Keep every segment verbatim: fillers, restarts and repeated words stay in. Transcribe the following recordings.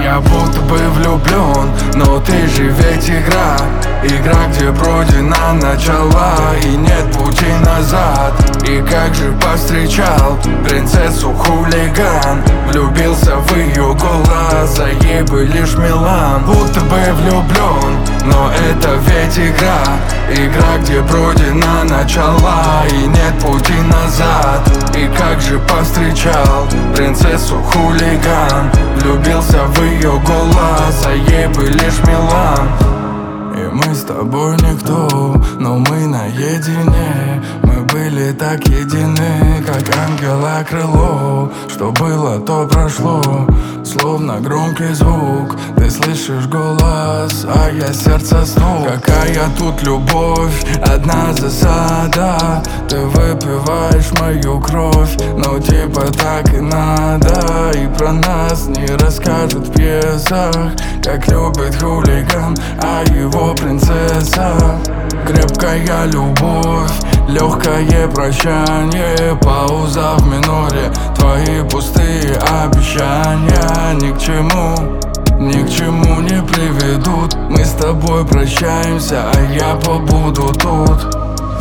Я будто бы влюблен, но ты же ведь игра. Игра, где пройдена начала и нет пути назад. И как же повстречал принцессу хулиган, влюбился в ее голос, а ей бы лишь Милан. Будто бы влюблен, но это ведь игра. Игра, где пройдена начала и нет пути назад. И как же повстречал принцессу хулиган, влюбился в ее голос, а ей бы лишь Милан. И мы с тобой никто, но мы наедине. Мы были так едины, как ангела крыло. Что было, то прошло, словно громкий звук. Ты слышишь голос, а я сердце стук. Какая тут любовь, одна засада. Ты выпиваешь мою кровь, но типа так и надо. И про нас не расскажут в пьесах, как любит хулиган, а его принцесса. Крепкая любовь, легкое прощание, пауза в миноре. Твои пустые обещания ни к чему, ни к чему не приведут. Мы с тобой прощаемся, а я побуду тут.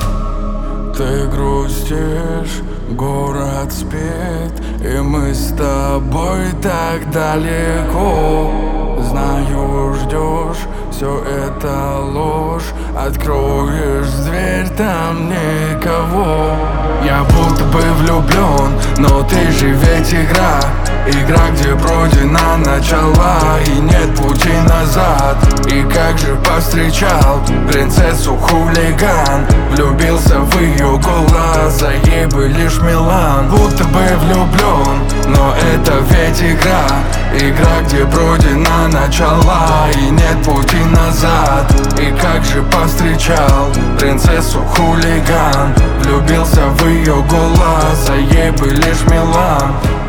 Ты грустишь, город спит, и мы с тобой так далеко. Знаю, ждешь, все это ложь. Откроешь дверь, там никого. Я будто бы влюблен, но ты же ведь игра. Игра, где пройдена начала и нет пути назад. И как же повстречал принцессу хулиган, влюбился в ее голос, а ей бы лишь Милан. Будто бы влюблен, но это ведь игра. Игра, где пройдена начала и нет пути назад. И как же повстречал принцессу хулиган, влюбился в ее голос, а ей бы лишь Милан.